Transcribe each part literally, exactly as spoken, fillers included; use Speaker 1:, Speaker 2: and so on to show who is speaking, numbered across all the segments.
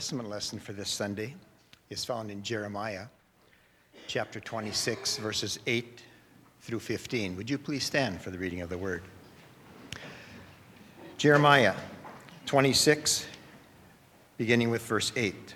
Speaker 1: Testament lesson for this Sunday is found in Jeremiah chapter twenty-six, verses eight through fifteen. Would you please stand for the reading of the word? Jeremiah twenty-six, beginning with verse eight.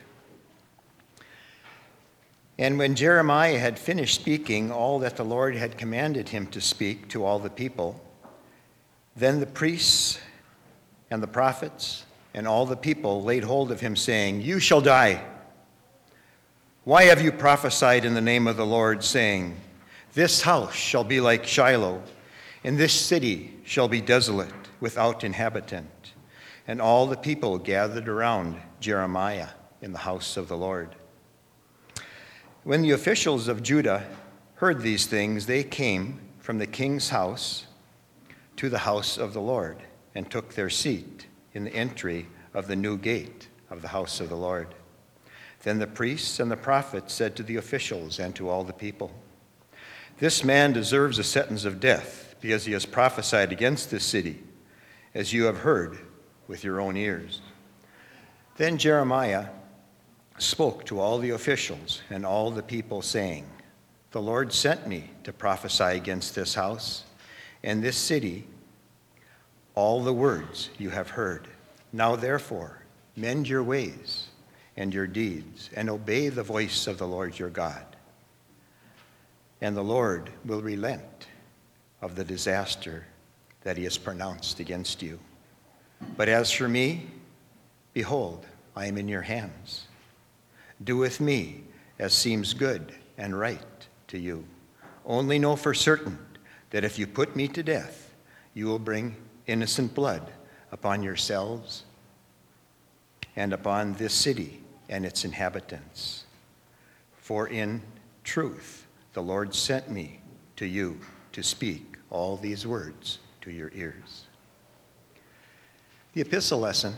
Speaker 1: And when Jeremiah had finished speaking all that the Lord had commanded him to speak to all the people, then the priests and the prophets and all the people laid hold of him, saying, "You shall die. Why have you prophesied in the name of the Lord, saying, 'This house shall be like Shiloh, and this city shall be desolate, without inhabitant'?" And all the people gathered around Jeremiah in the house of the Lord. When the officials of Judah heard these things, they came from the king's house to the house of the Lord and took their seat in the entry of the new gate of the house of the Lord. Then the priests and the prophets said to the officials and to all the people, "This man deserves a sentence of death because he has prophesied against this city, as you have heard with your own ears." Then Jeremiah spoke to all the officials and all the people, saying, "The Lord sent me to prophesy against this house and this city all the words you have heard. Now therefore, mend your ways and your deeds, and obey the voice of the Lord your God. And the Lord will relent of the disaster that he has pronounced against you. But as for me, behold, I am in your hands. Do with me as seems good and right to you. Only know for certain that if you put me to death, you will bring innocent blood upon yourselves and upon this city and its inhabitants. For in truth, the Lord sent me to you to speak all these words to your ears." The epistle lesson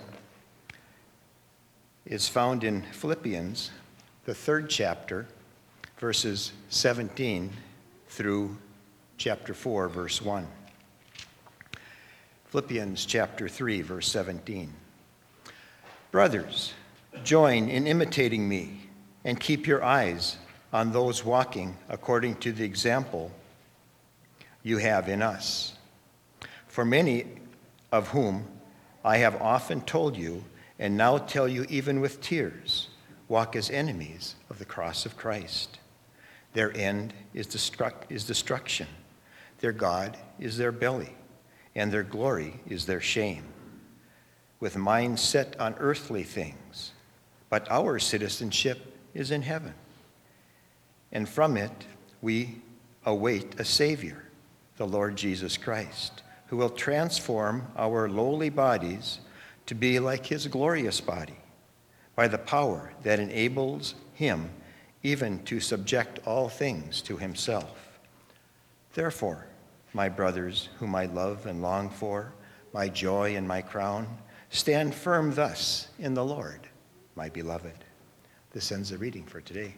Speaker 1: is found in Philippians, the third chapter, verses seventeen through chapter four, verse one. Philippians chapter three, verse seventeen. "Brothers, join in imitating me and keep your eyes on those walking according to the example you have in us. For many of whom I have often told you, and now tell you even with tears, walk as enemies of the cross of Christ. Their end is destruct- is destruction. Their God is their belly, and their glory is their shame, with minds set on earthly things. But our citizenship is in heaven, and from it we await a Savior, the Lord Jesus Christ, who will transform our lowly bodies to be like his glorious body, by the power that enables him even to subject all things to himself. Therefore, my brothers, whom I love and long for, my joy and my crown, stand firm thus in the Lord, my beloved." This ends the reading for today.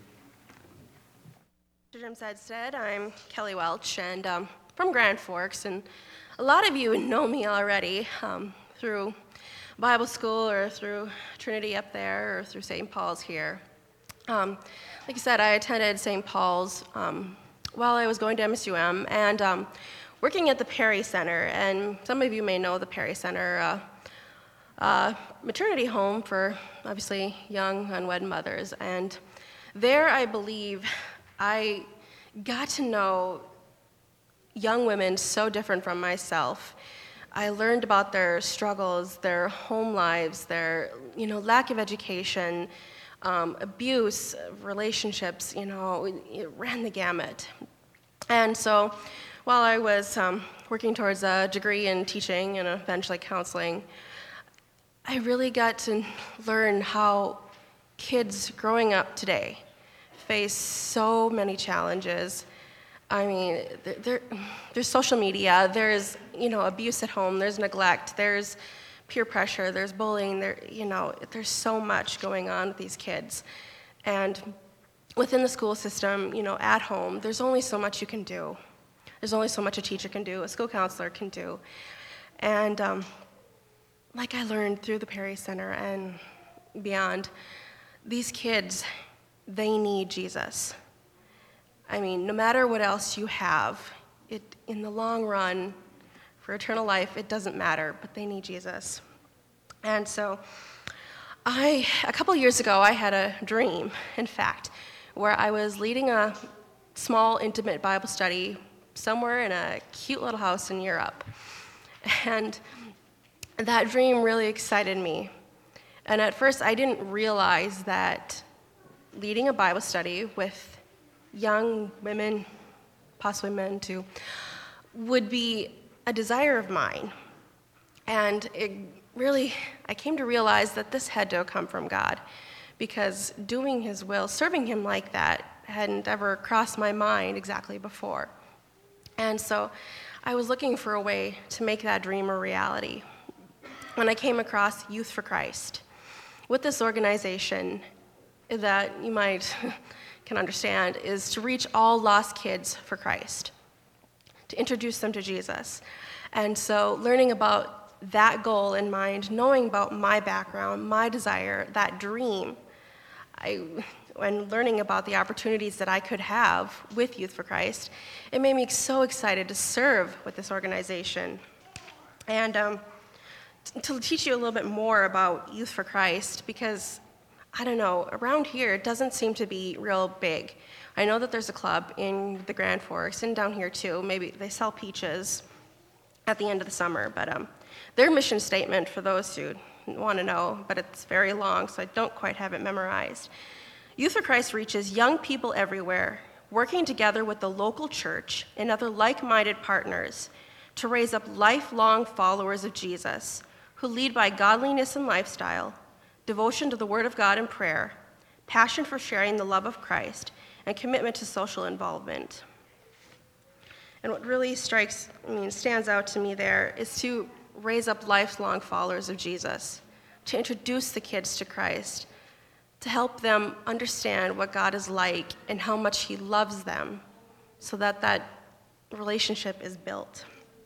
Speaker 2: Jim Sedstead, I'm Kelly Welch, and um, from Grand Forks, and a lot of you know me already um, through Bible school or through Trinity up there or through Saint Paul's here. Um, like I said, I attended Saint Paul's um, while I was going to M S U M and um, working at the Perry Center, and some of you may know the Perry Center, uh, uh, maternity home for obviously young unwed mothers. And there, I believe, I got to know young women so different from myself. I learned about their struggles, their home lives, their you know lack of education, um, abuse, relationships. You know, it, it ran the gamut. And so, while I was um, working towards a degree in teaching and eventually counseling, I really got to learn how kids growing up today face so many challenges. I mean, there, there, there's social media, there's, you know, abuse at home, there's neglect, there's peer pressure, there's bullying, there, you know, there's so much going on with these kids. And within the school system, you know, at home, there's only so much you can do. There's only so much a teacher can do, a school counselor can do. And um, like I learned through the Perry Center and beyond, these kids, they need Jesus. I mean, no matter what else you have, it in the long run, for eternal life, it doesn't matter, but they need Jesus. And so I, a couple years ago, I had a dream, in fact, where I was leading a small, intimate Bible study somewhere in a cute little house in Europe. And that dream really excited me. And at first, I didn't realize that leading a Bible study with young women, possibly men too, would be a desire of mine. And it really, I came to realize that this had to come from God, because doing his will, serving him like that, hadn't ever crossed my mind exactly before. And so I was looking for a way to make that dream a reality when I came across Youth for Christ. With this organization that you might can understand is to reach all lost kids for Christ, to introduce them to Jesus. And so learning about that goal in mind, knowing about my background, my desire, that dream, I, and learning about the opportunities that I could have with Youth for Christ, it made me so excited to serve with this organization. And um, t- to teach you a little bit more about Youth for Christ, because, I don't know, around here it doesn't seem to be real big. I know that there's a club in the Grand Forks, and down here too. Maybe they sell peaches at the end of the summer, but um, their mission statement, for those who want to know, but it's very long, so I don't quite have it memorized. Youth for Christ reaches young people everywhere, working together with the local church and other like-minded partners to raise up lifelong followers of Jesus who lead by godliness and lifestyle, devotion to the Word of God and prayer, passion for sharing the love of Christ, and commitment to social involvement. And what really strikes, I mean, stands out to me there is to raise up lifelong followers of Jesus, to introduce the kids to Christ, to help them understand what God is like and how much he loves them so that that relationship is built.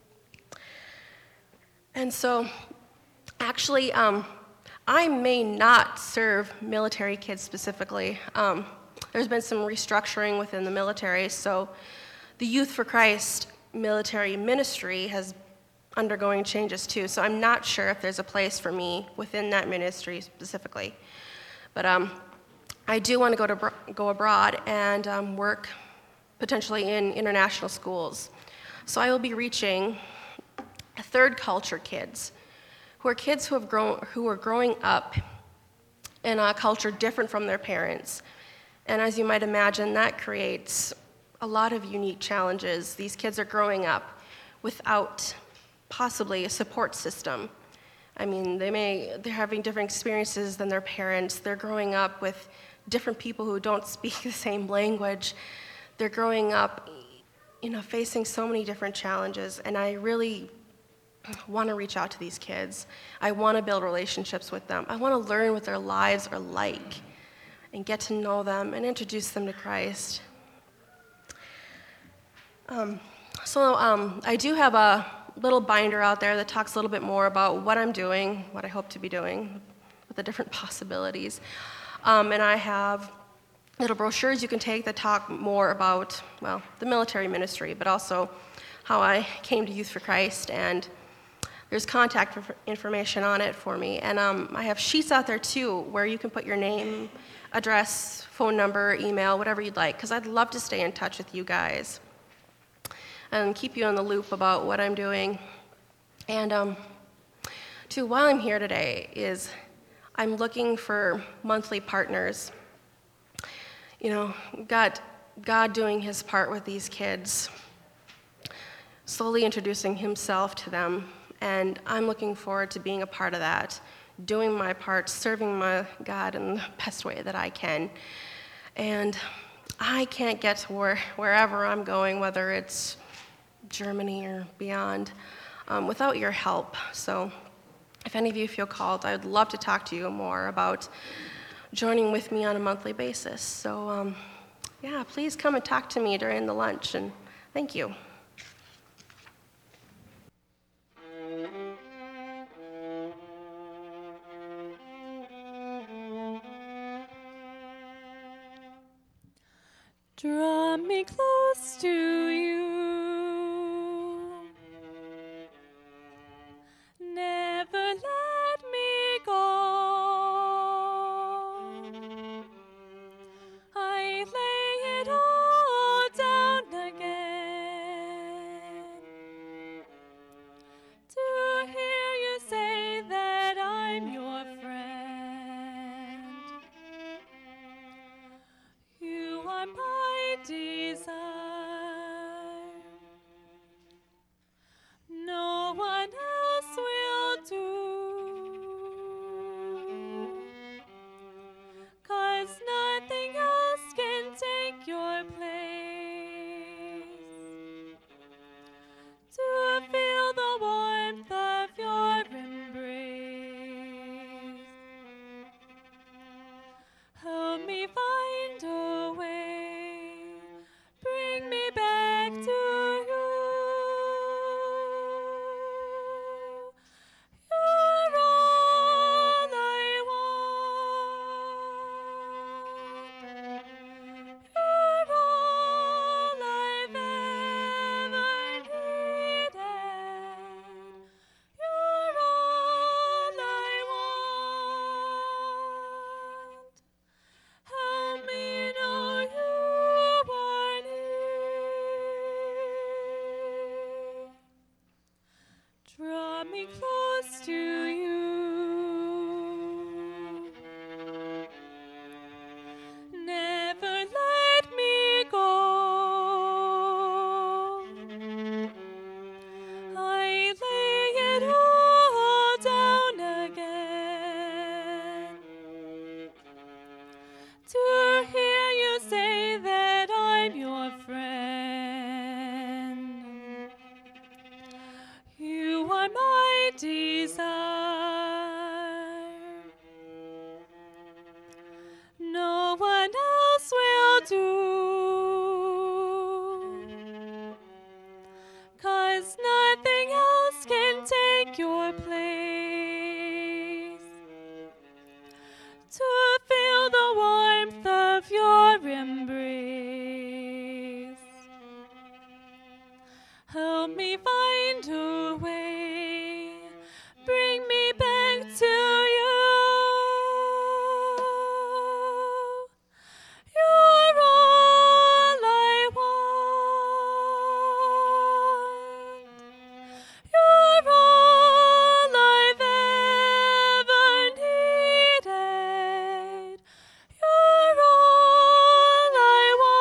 Speaker 2: And so, actually, um, I may not serve military kids specifically. Um, there's been some restructuring within the military, so the Youth for Christ military ministry has undergoing changes too, so I'm not sure if there's a place for me within that ministry specifically. But um, I do want to go to go abroad and um, work potentially in international schools. So I will be reaching third culture kids, who are kids who have grown, who are growing up in a culture different from their parents. And as you might imagine, that creates a lot of unique challenges. These kids are growing up without possibly a support system. I mean, they may, they're having different experiences than their parents. They're growing up with different people who don't speak the same language. They're growing up, you know, facing so many different challenges, and I really want to reach out to these kids. I want to build relationships with them. I want to learn what their lives are like and get to know them and introduce them to Christ. Um, so um, I do have a little binder out there that talks a little bit more about what I'm doing, what I hope to be doing, with the different possibilities. Um, and I have little brochures you can take that talk more about, well, the military ministry, but also how I came to Youth for Christ, and there's contact information on it for me. And um, I have sheets out there too where you can put your name, address, phone number, email, whatever you'd like, because I'd love to stay in touch with you guys and keep you in the loop about what I'm doing. And um, too, while I'm here today, is I'm looking for monthly partners. You know, God, God doing his part with these kids, slowly introducing himself to them, and I'm looking forward to being a part of that, doing my part, serving my God in the best way that I can. And I can't get to where, wherever I'm going, whether it's Germany or beyond, um, without your help. So if any of you feel called, I would love to talk to you more about joining with me on a monthly basis. So um, yeah, please come and talk to me during the lunch, and thank you.
Speaker 3: Draw me close to you. Never let me go. I lay it all down again to hear you say that I'm your friend. You are my desire. No one else will do, 'cause nothing else can take your place. To feel the warmth of your embrace, help me find a way, bring me back to you. You're all I want. You're all I've ever needed. You're all I want. Help me know you are near. Draw me close to you. Never let me go. I lay it all down again to hear you say that I'm your friend. You are my desire. No one else will do, 'cause nothing else can take your place. To feel the warmth of your embrace, help me find a way, bring me back to you. You're all I want. You're all I've ever needed. You're all I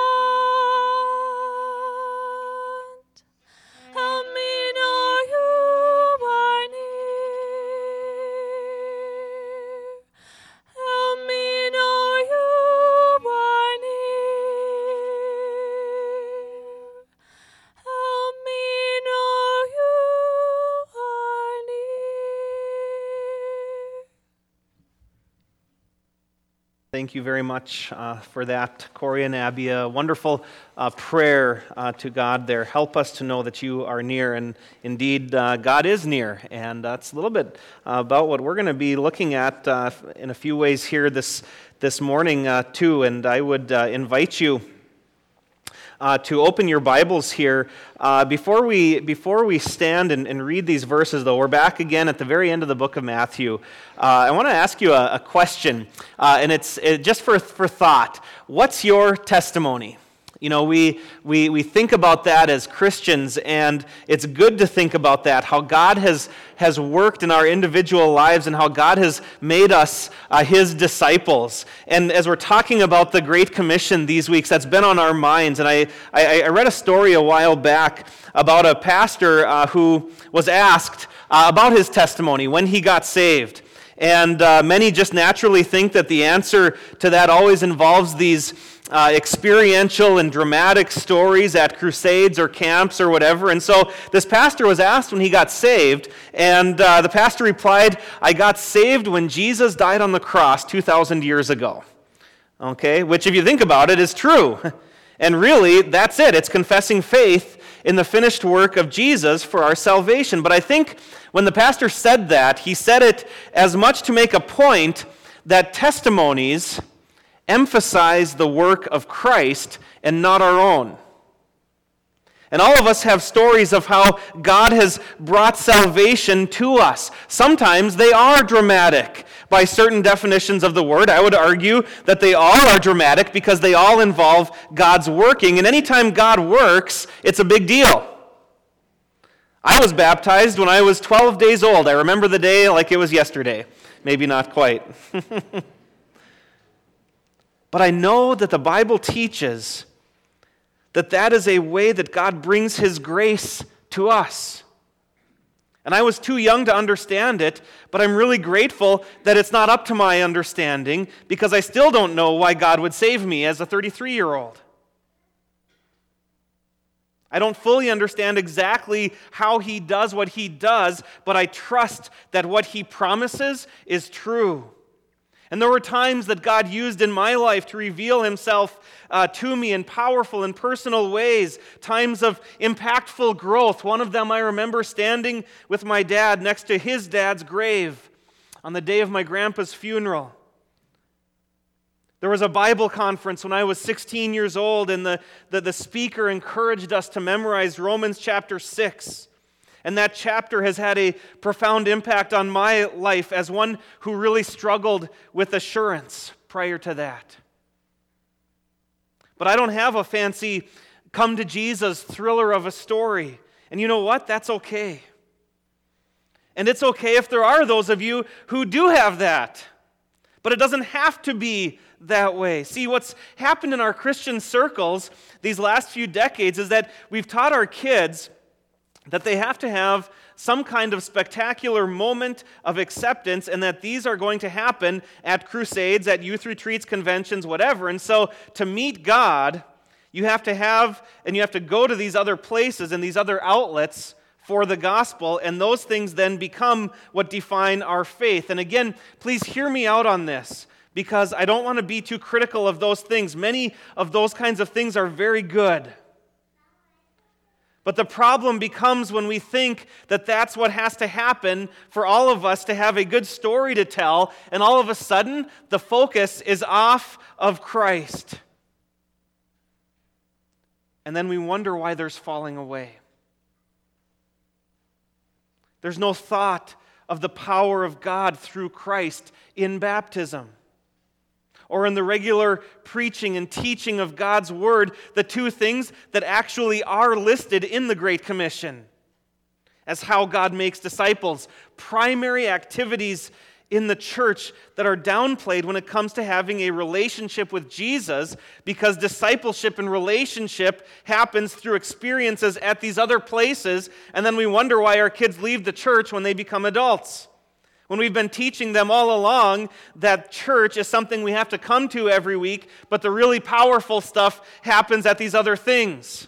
Speaker 3: want. Help me know you are near. Help me know you are near. Help me know you are near.
Speaker 4: Thank you very much uh, for that, Corey and Abby. A wonderful uh, prayer uh, to God there. Help us to know that you are near, and indeed, uh, God is near. And that's a little bit uh, about what we're going to be looking at uh, in a few ways here this this morning uh, too. And I would uh, invite you Uh, to open your Bibles here. Uh, before we before we stand and, and read these verses, though, we're back again at the very end of the book of Matthew. Uh, I want to ask you a, a question, uh, and it's it, just for for thought. What's your testimony? You know, we, we we think about that as Christians, and it's good to think about that, how God has, has worked in our individual lives and how God has made us uh, His disciples. And as we're talking about the Great Commission these weeks, that's been on our minds. And I, I, I read a story a while back about a pastor uh, who was asked uh, about his testimony when he got saved. And uh, many just naturally think that the answer to that always involves these Uh, experiential and dramatic stories at crusades or camps or whatever. And so this pastor was asked when he got saved, and uh, the pastor replied, "I got saved when Jesus died on the cross two thousand years ago." Okay, which if you think about it is true. And really, that's it. It's confessing faith in the finished work of Jesus for our salvation. But I think when the pastor said that, he said it as much to make a point that testimonies emphasize the work of Christ and not our own. And all of us have stories of how God has brought salvation to us. Sometimes they are dramatic by certain definitions of the word. I would argue that they all are dramatic because they all involve God's working. And anytime God works, it's a big deal. I was baptized when I was twelve days old. I remember the day like it was yesterday. Maybe not quite. But I know that the Bible teaches that that is a way that God brings His grace to us. And I was too young to understand it, but I'm really grateful that it's not up to my understanding because I still don't know why God would save me as a thirty-three-year-old. I don't fully understand exactly how He does what He does, but I trust that what He promises is true. And there were times that God used in my life to reveal Himself uh, to me in powerful and personal ways, times of impactful growth. One of them I remember standing with my dad next to his dad's grave on the day of my grandpa's funeral. There was a Bible conference when I was sixteen years old, and the, the, the speaker encouraged us to memorize Romans chapter six. And that chapter has had a profound impact on my life as one who really struggled with assurance prior to that. But I don't have a fancy come to Jesus thriller of a story. And you know what? That's okay. And it's okay if there are those of you who do have that. But it doesn't have to be that way. See, what's happened in our Christian circles these last few decades is that we've taught our kids that they have to have some kind of spectacular moment of acceptance, and that these are going to happen at crusades, at youth retreats, conventions, whatever. And so to meet God, you have to have, and you have to go to these other places and these other outlets for the gospel, and those things then become what define our faith. And again, please hear me out on this, because I don't want to be too critical of those things. Many of those kinds of things are very good. But the problem becomes when we think that that's what has to happen for all of us to have a good story to tell, and all of a sudden, the focus is off of Christ. And then we wonder why there's falling away. There's no thought of the power of God through Christ in baptism, or in the regular preaching and teaching of God's Word, the two things that actually are listed in the Great Commission as how God makes disciples, primary activities in the church that are downplayed when it comes to having a relationship with Jesus, because discipleship and relationship happens through experiences at these other places, and then we wonder why our kids leave the church when they become adults. When we've been teaching them all along that church is something we have to come to every week, but the really powerful stuff happens at these other things.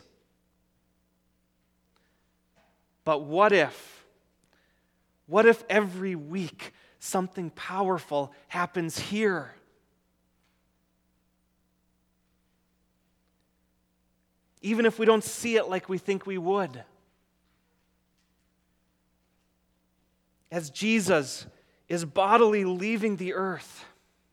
Speaker 4: But what if, what if every week something powerful happens here? Even if we don't see it like we think we would. As Jesus is bodily leaving the earth,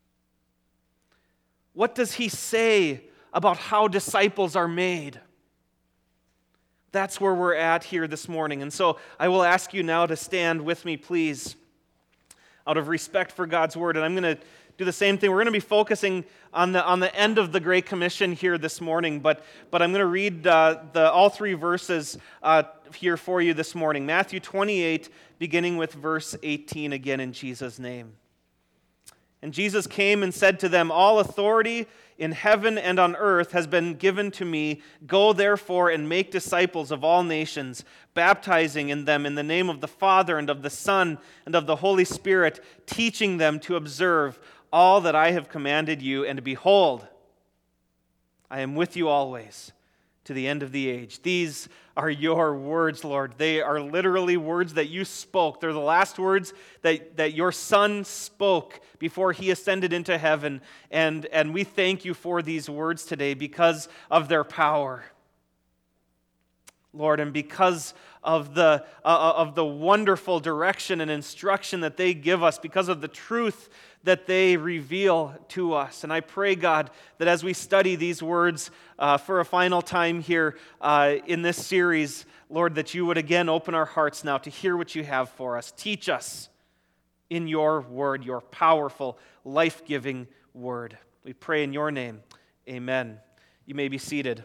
Speaker 4: what does He say about how disciples are made? That's where we're at here this morning. And so I will ask you now to stand with me, please, out of respect for God's Word. And I'm going to do the same thing. We're going to be focusing on the on the end of the Great Commission here this morning, but but I'm going to read uh, the all three verses uh, here for you this morning. Matthew twenty-eight, beginning with verse eighteen again in Jesus' name. And Jesus came and said to them, "All authority in heaven and on earth has been given to me. Go therefore and make disciples of all nations, baptizing in them in the name of the Father and of the Son and of the Holy Spirit, teaching them to observe all that I have commanded you. And behold, I am with you always to the end of the age." These are your words, Lord. They are literally words that you spoke. They're the last words that, that your Son spoke before He ascended into heaven. And, and we thank you for these words today because of their power. Lord, and because of the, uh, of the wonderful direction and instruction that they give us, because of the truth that they reveal to us. And I pray, God, that as we study these words uh, for a final time here uh, in this series, Lord, that you would again open our hearts now to hear what you have for us. Teach us in your word, your powerful, life-giving word. We pray in your name. Amen. You may be seated.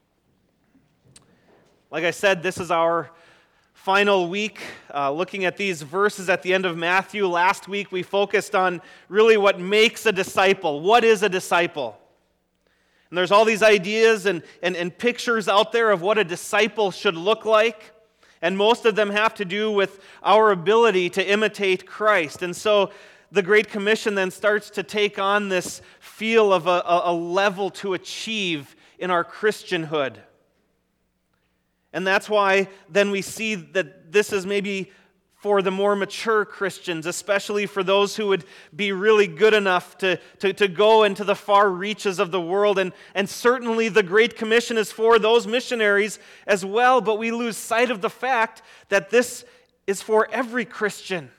Speaker 4: Like I said, this is our final week uh, looking at these verses at the end of Matthew. Last week we focused on really what makes a disciple. What is a disciple? And there's all these ideas and, and, and pictures out there of what a disciple should look like. And most of them have to do with our ability to imitate Christ. And so the Great Commission then starts to take on this feel of a, a level to achieve in our Christianhood. And that's why then we see that this is maybe for the more mature Christians, especially for those who would be really good enough to, to, to go into the far reaches of the world. And, and certainly the Great Commission is for those missionaries as well, but we lose sight of the fact that this is for every Christian.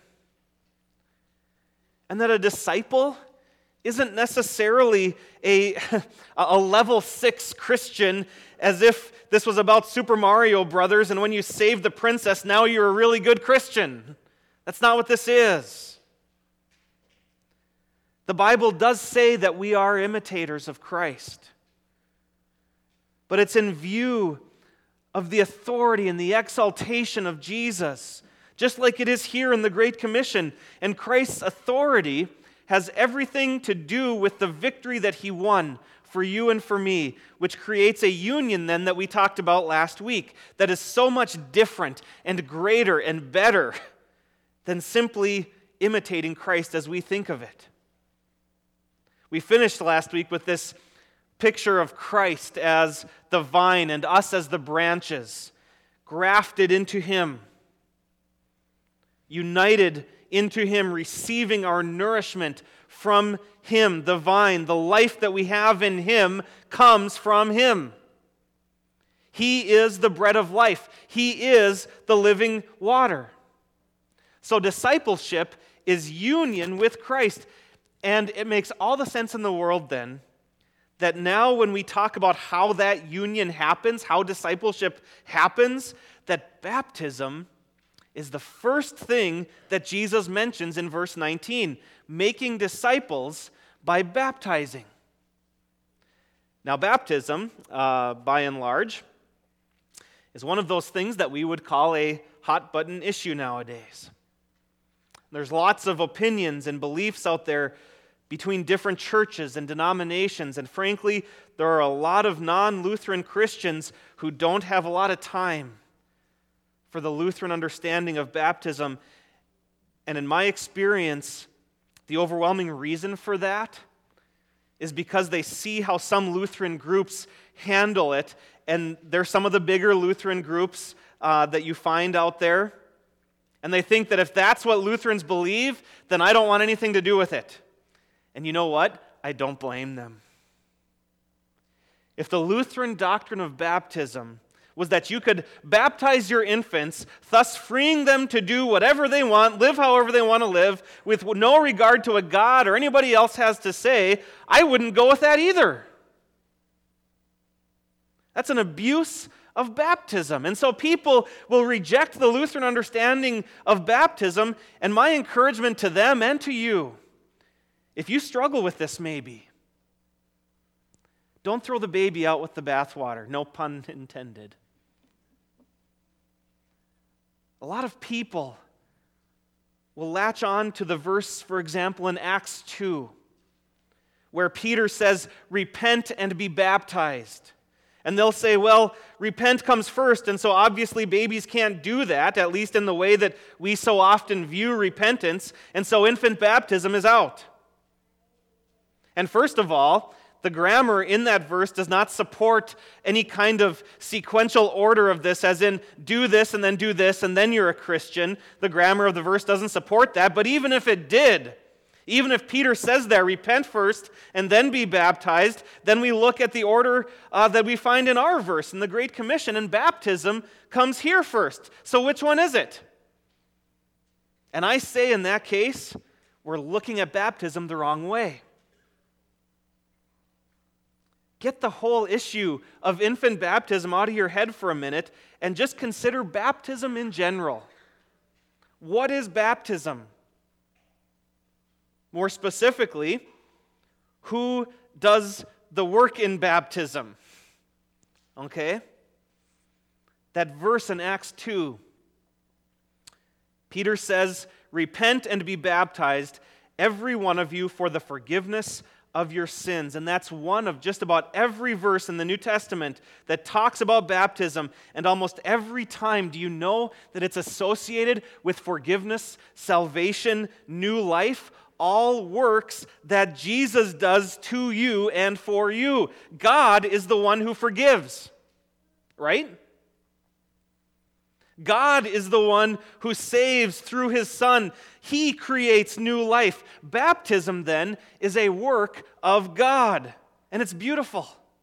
Speaker 4: And that a disciple isn't necessarily a, a level six Christian, as if this was about Super Mario Brothers, and when you save the princess, now you're a really good Christian. That's not what this is. The Bible does say that we are imitators of Christ. But it's in view of the authority and the exaltation of Jesus, just like it is here in the Great Commission. And Christ's authority has everything to do with the victory that he won for you and for me, which creates a union then that we talked about last week that is so much different and greater and better than simply imitating Christ as we think of it. We finished last week with this picture of Christ as the vine and us as the branches, grafted into him, united into him, receiving our nourishment from him, the vine. The life that we have in him comes from him. He is the bread of life. He is the living water. So discipleship is union with Christ. And it makes all the sense in the world then that now when we talk about how that union happens, how discipleship happens, that baptism is the first thing that Jesus mentions in verse nineteen, making disciples by baptizing. Now, baptism, uh, by and large, is one of those things that we would call a hot-button issue nowadays. There's lots of opinions and beliefs out there between different churches and denominations, and frankly, there are a lot of non-Lutheran Christians who don't have a lot of time for the Lutheran understanding of baptism. And in my experience, the overwhelming reason for that is because they see how some Lutheran groups handle it, and they're some of the bigger Lutheran groups uh, that you find out there, and they think that if that's what Lutherans believe, then I don't want anything to do with it. And you know what? I don't blame them. If the Lutheran doctrine of baptism was that you could baptize your infants, thus freeing them to do whatever they want, live however they want to live, with no regard to what God or anybody else has to say, I wouldn't go with that either. That's an abuse of baptism. And so people will reject the Lutheran understanding of baptism, and my encouragement to them and to you, if you struggle with this maybe, don't throw the baby out with the bathwater, no pun intended. A lot of people will latch on to the verse, for example, in Acts two, where Peter says, repent and be baptized. And they'll say, well, repent comes first, and so obviously babies can't do that, at least in the way that we so often view repentance, and so infant baptism is out. And first of all, the grammar in that verse does not support any kind of sequential order of this, as in do this and then do this and then you're a Christian. The grammar of the verse doesn't support that, but even if it did, Even if Peter says there, repent first and then be baptized, then we look at the order uh, that we find in our verse in the Great Commission, and baptism comes here first. So which one is it? And I say in that case, we're looking at baptism the wrong way. Get the whole issue of infant baptism out of your head for a minute and just consider baptism in general. What is baptism? More specifically, who does the work in baptism? Okay? That verse in Acts two, Peter says, repent and be baptized, every one of you, for the forgiveness of your sins. And that's one of just about every verse in the New Testament that talks about baptism. And almost every time, do you know that it's associated with forgiveness, salvation, new life? All works that Jesus does to you and for you. God is the one who forgives, right? God is the one who saves through his Son. He creates new life. Baptism, then, is a work of God, and it's beautiful.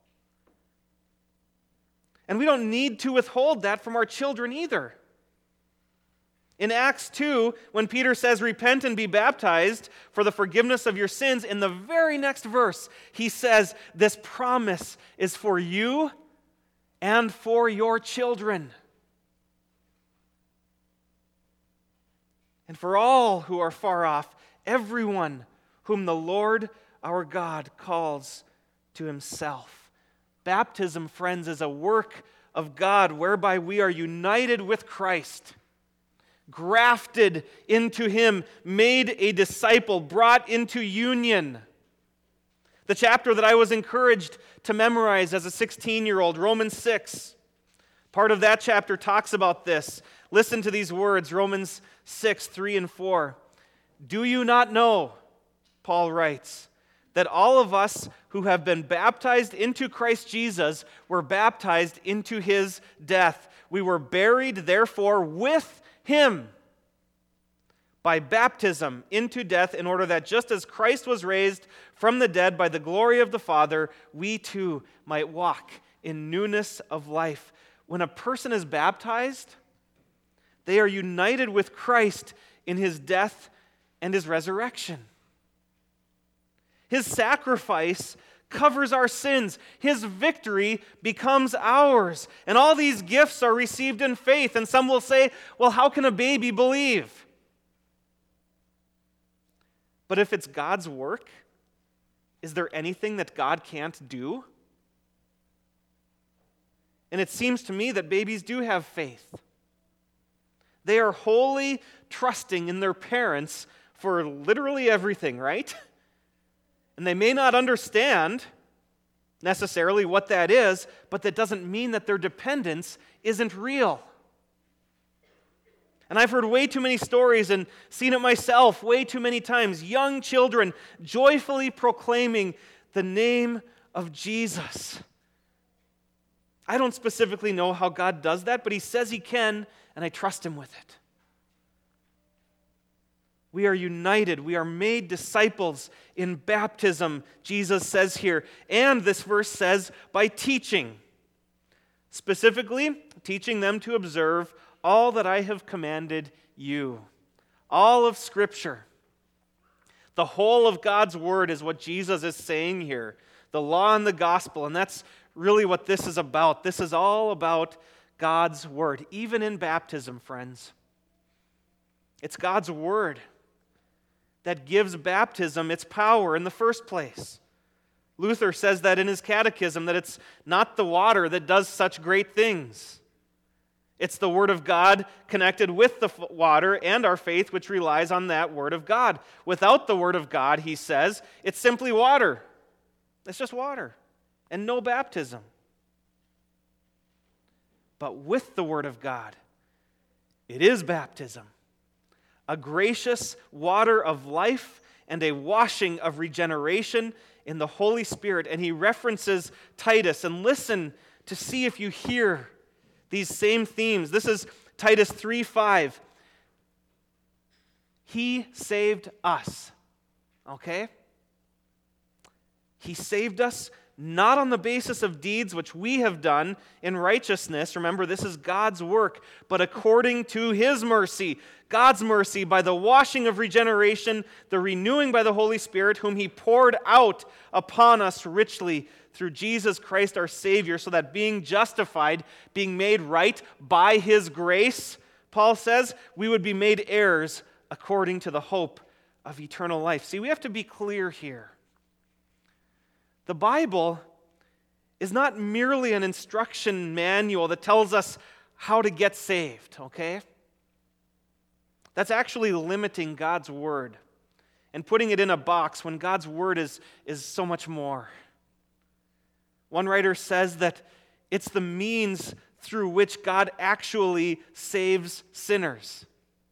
Speaker 4: And we don't need to withhold that from our children either. In Acts two, when Peter says, repent and be baptized for the forgiveness of your sins, in the very next verse, he says, this promise is for you and for your children. And for all who are far off, everyone whom the Lord our God calls to himself. Baptism, friends, is a work of God whereby we are united with Christ, grafted into him, made a disciple, brought into union. The chapter that I was encouraged to memorize as a sixteen-year-old, Romans six, part of that chapter talks about this. Listen to these words, Romans six, three and four. Do you not know, Paul writes, that all of us who have been baptized into Christ Jesus were baptized into his death? We were buried, therefore, with him by baptism into death, in order that just as Christ was raised from the dead by the glory of the Father, we too might walk in newness of life. When a person is baptized, they are united with Christ in his death and his resurrection. His sacrifice covers our sins. His victory becomes ours. And all these gifts are received in faith. And some will say, well, how can a baby believe? But if it's God's work, is there anything that God can't do? And it seems to me that babies do have faith. They are wholly trusting in their parents for literally everything, right? And they may not understand necessarily what that is, but that doesn't mean that their dependence isn't real. And I've heard way too many stories and seen it myself way too many times. Young children joyfully proclaiming the name of Jesus. I don't specifically know how God does that, but he says he can, and I trust him with it. We are united. We are made disciples in baptism, Jesus says here. And this verse says, by teaching. Specifically, teaching them to observe all that I have commanded you. All of Scripture. The whole of God's Word is what Jesus is saying here. The law and the gospel, and that's really what this is about. This is all about God's Word, even in baptism, friends. It's God's Word that gives baptism its power in the first place. Luther says that in his catechism, that it's not the water that does such great things. It's the Word of God connected with the water and our faith, which relies on that Word of God. Without the Word of God, he says, it's simply water. It's just water and no baptism. But with the Word of God, it is baptism. A gracious water of life and a washing of regeneration in the Holy Spirit. And he references Titus. And listen to see if you hear these same themes. This is Titus three five. He saved us okay? He saved us not on the basis of deeds which we have done in righteousness. Remember, this is God's work, but according to His mercy. God's mercy by the washing of regeneration, the renewing by the Holy Spirit, whom He poured out upon us richly through Jesus Christ our Savior, so that being justified, being made right by His grace, Paul says, we would be made heirs according to the hope of eternal life. See, we have to be clear here. The Bible is not merely an instruction manual that tells us how to get saved, okay? That's actually limiting God's Word and putting it in a box when God's Word is, is so much more. One writer says that it's the means through which God actually saves sinners.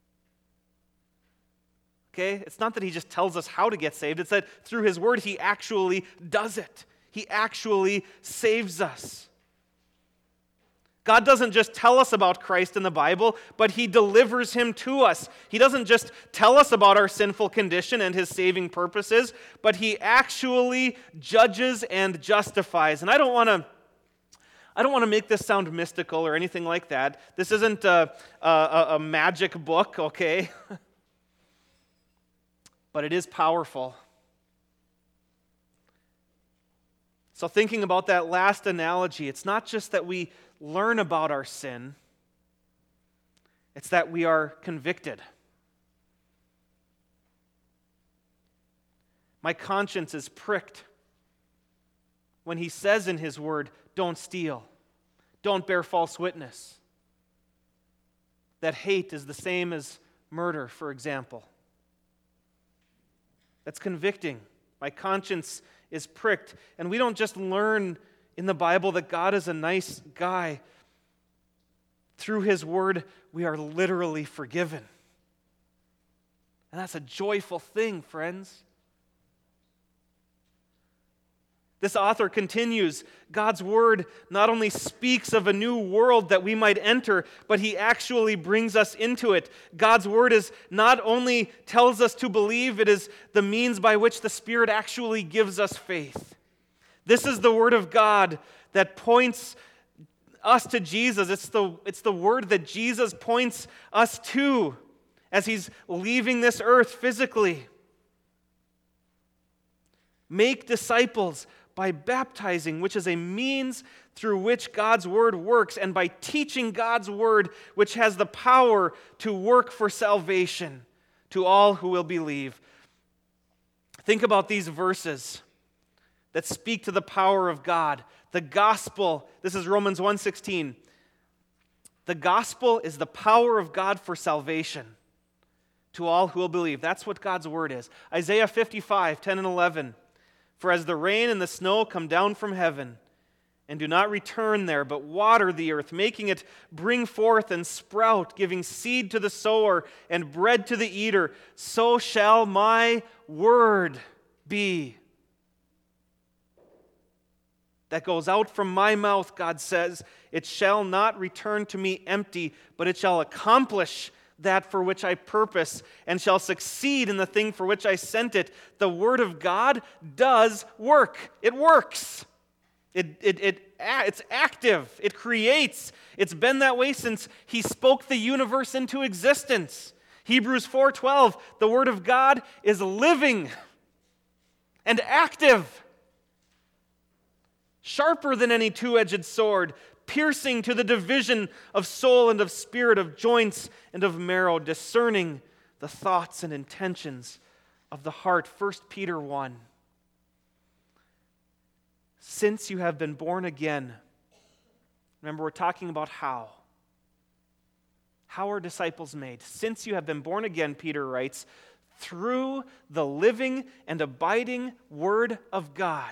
Speaker 4: Okay? It's not that He just tells us how to get saved. It's that through His Word, He actually does it. He actually saves us. God doesn't just tell us about Christ in the Bible, but He delivers Him to us. He doesn't just tell us about our sinful condition and His saving purposes, but He actually judges and justifies. And I don't want to I don't want to make this sound mystical or anything like that. This isn't a, a, a magic book, okay? But it is powerful. So thinking about that last analogy, it's not just that we learn about our sin, it's that we are convicted. My conscience is pricked when He says in His Word, don't steal, don't bear false witness. That hate is the same as murder, for example. That's convicting. My conscience is pricked. And we don't just learn in the Bible that God is a nice guy. Through His Word, we are literally forgiven. And that's a joyful thing, friends. This author continues, God's Word not only speaks of a new world that we might enter, but He actually brings us into it. God's Word is not only tells us to believe, it is the means by which the Spirit actually gives us faith. This is the Word of God that points us to Jesus. It's the, it's the Word that Jesus points us to as He's leaving this earth physically. Make disciples by baptizing, which is a means through which God's Word works, and by teaching God's Word, which has the power to work for salvation to all who will believe. Think about these verses that speak to the power of God. The gospel, this is Romans one sixteen. The gospel is the power of God for salvation to all who will believe. That's what God's Word is. Isaiah fifty-five, ten and eleven. For as the rain and the snow come down from heaven, and do not return there, but water the earth, making it bring forth and sprout, giving seed to the sower and bread to the eater, so shall my word be that goes out from my mouth, God says. It shall not return to me empty, but it shall accomplish that for which I purpose, and shall succeed in the thing for which I sent it. The Word of God does work. It works. It, it, it, it's active. It creates. It's been that way since He spoke the universe into existence. Hebrews four twelve, the Word of God is living and active, sharper than any two-edged sword, piercing to the division of soul and of spirit, of joints and of marrow, discerning the thoughts and intentions of the heart. First Peter one. Since you have been born again, remember we're talking about how. How are disciples made? Since you have been born again, Peter writes, through the living and abiding Word of God.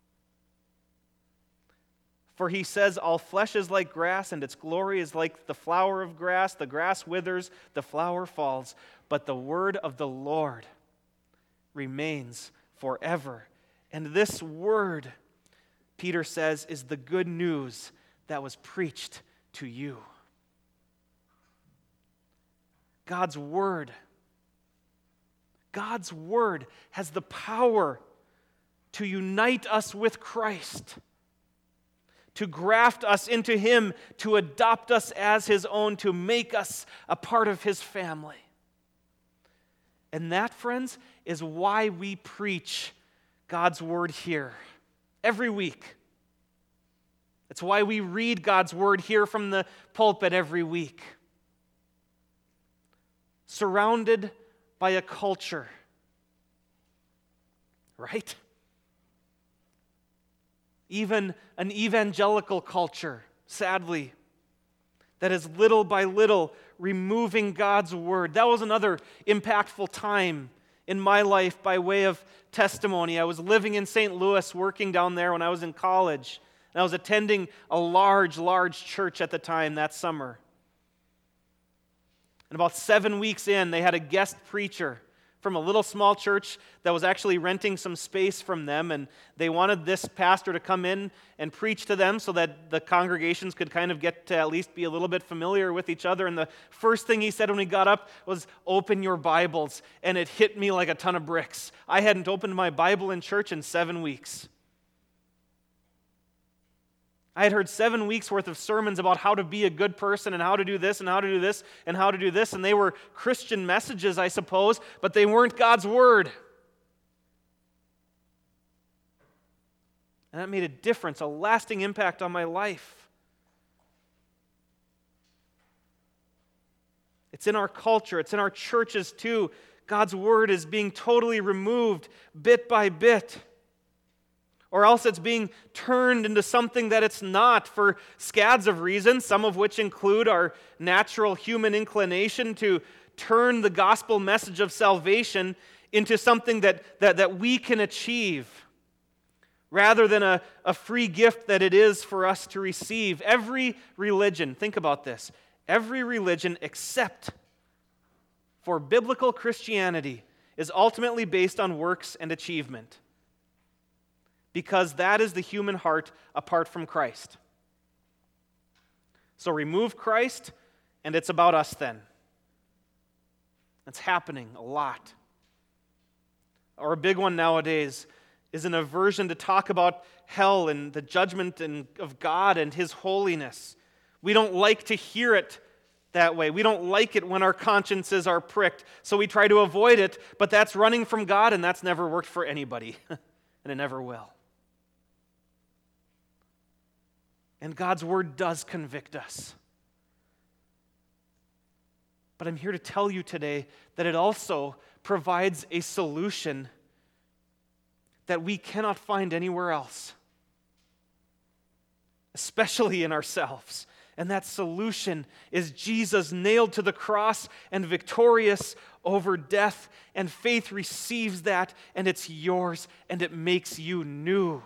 Speaker 4: For He says, all flesh is like grass, and its glory is like the flower of grass. The grass withers, the flower falls, but the word of the Lord remains forever. And this word, Peter says, is the good news that was preached to you. God's word God's word has the power to unite us with Christ, to graft us into him, to adopt us as his own, to make us a part of his family. And that, friends, is why we preach God's word here every week. It's why we read God's word here from the pulpit every week. Surrounded by a culture, right? Even an evangelical culture, sadly, that is little by little removing God's word. That was another impactful time in my life by way of testimony. I was living in Saint Louis, working down there when I was in college, and I was attending a large, large church at the time that summer. And about seven weeks in, they had a guest preacher from a little small church that was actually renting some space from them, and they wanted this pastor to come in and preach to them so that the congregations could kind of get to at least be a little bit familiar with each other. And the first thing he said when he got up was, "Open your Bibles," and it hit me like a ton of bricks. I hadn't opened my Bible in church in seven weeks. I had heard seven weeks worth of sermons about how to be a good person and how to do this and how to do this and how to do this, and they were Christian messages, I suppose, but they weren't God's word. And that made a difference, a lasting impact on my life. It's in our culture, it's in our churches too. God's word is being totally removed bit by bit. Or else it's being turned into something that it's not for scads of reasons, some of which include our natural human inclination to turn the gospel message of salvation into something that, that, that we can achieve, rather than a, a free gift that it is for us to receive. Every religion, think about this, every religion except for biblical Christianity is ultimately based on works and achievement, because that is the human heart apart from Christ. So remove Christ, and it's about us then. That's happening a lot. Or a big one nowadays is an aversion to talk about hell and the judgment and, of God and his holiness. We don't like to hear it that way. We don't like it when our consciences are pricked, so we try to avoid it, but that's running from God, and that's never worked for anybody, and it never will. And God's word does convict us. But I'm here to tell you today that it also provides a solution that we cannot find anywhere else, especially in ourselves. And that solution is Jesus nailed to the cross and victorious over death, and faith receives that, and it's yours, and it makes you new.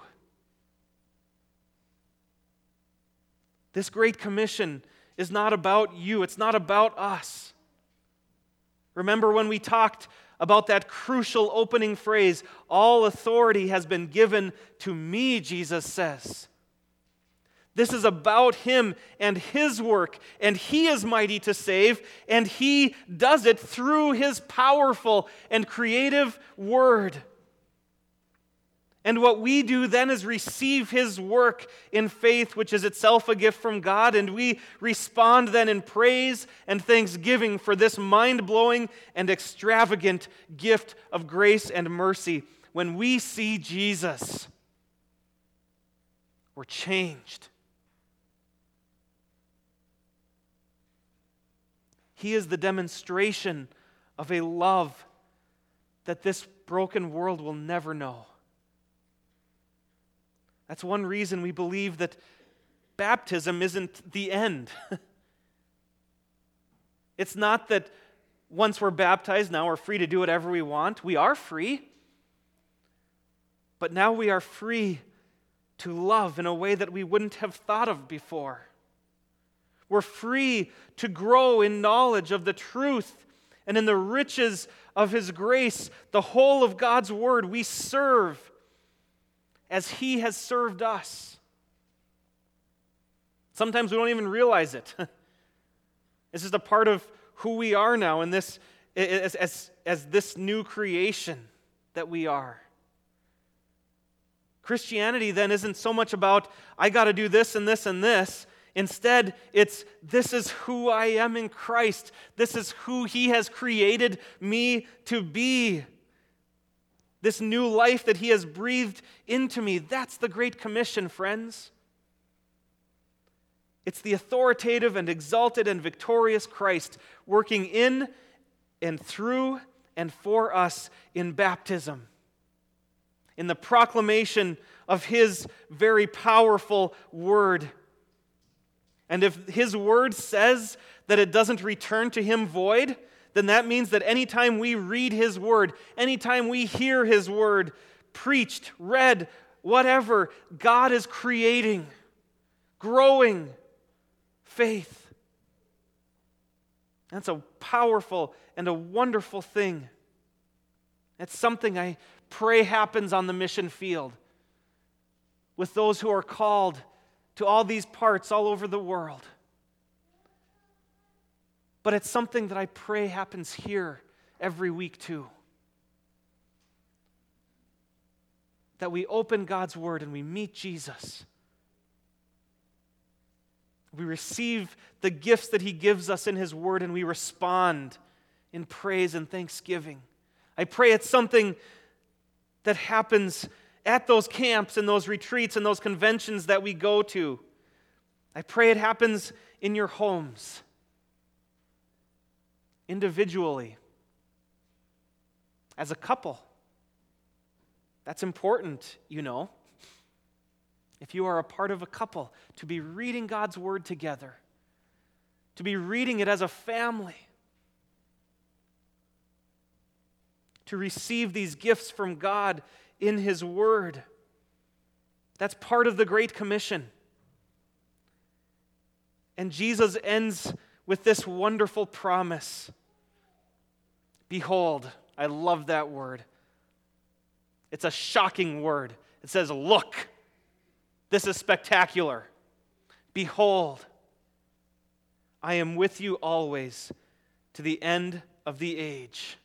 Speaker 4: This Great Commission is not about you. It's not about us. Remember when we talked about that crucial opening phrase, "All authority has been given to me," Jesus says. This is about him and his work, and he is mighty to save, and he does it through his powerful and creative word. And what we do then is receive his work in faith, which is itself a gift from God, and we respond then in praise and thanksgiving for this mind-blowing and extravagant gift of grace and mercy. When we see Jesus, we're changed. He is the demonstration of a love that this broken world will never know. That's one reason we believe that baptism isn't the end. It's not that once we're baptized, now we're free to do whatever we want. We are free. But now we are free to love in a way that we wouldn't have thought of before. We're free to grow in knowledge of the truth and in the riches of his grace, the whole of God's word. We serve as he has served us. Sometimes we don't even realize it. It's just a part of who we are now. And this, as, as as this new creation that we are. Christianity then isn't so much about, I got to do this and this and this. Instead, it's, this is who I am in Christ. This is who He has created me to be. This new life that He has breathed into me. That's the Great Commission, friends. It's the authoritative and exalted and victorious Christ working in and through and for us in baptism, in the proclamation of His very powerful word. And if His word says that it doesn't return to Him void, then that means that anytime we read His word, anytime we hear His word preached, read, whatever, God is creating, growing faith. That's a powerful and a wonderful thing. It's something I pray happens on the mission field with those who are called to all these parts all over the world. But it's something that I pray happens here every week too. That we open God's Word and we meet Jesus. We receive the gifts that He gives us in His Word and we respond in praise and thanksgiving. I pray it's something that happens at those camps and those retreats and those conventions that we go to. I pray it happens in your homes, individually, as a couple. That's important, you know. If you are a part of a couple, to be reading God's Word together, to be reading it as a family, to receive these gifts from God in His Word. That's part of the Great Commission. And Jesus ends with this wonderful promise. Behold, I love that word. It's a shocking word. It says, look. This is spectacular. Behold, I am with you always to the end of the age.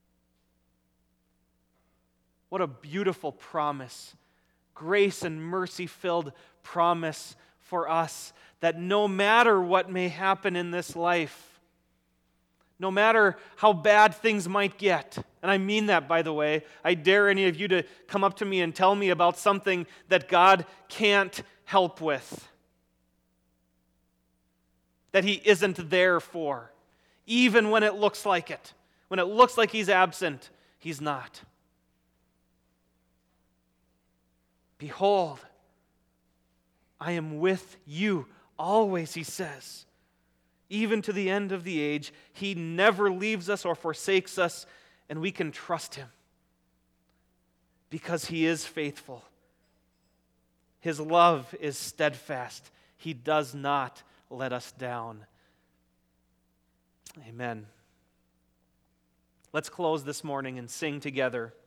Speaker 4: What a beautiful promise. Grace and mercy-filled promise for us that no matter what may happen in this life, no matter how bad things might get, and I mean that, by the way, I dare any of you to come up to me and tell me about something that God can't help with, that He isn't there for, even when it looks like it. When it looks like He's absent, He's not. Behold, I am with you always, He says, even to the end of the age. He never leaves us or forsakes us, and we can trust Him because He is faithful. His love is steadfast. He does not let us down. Amen. Let's close this morning and sing together.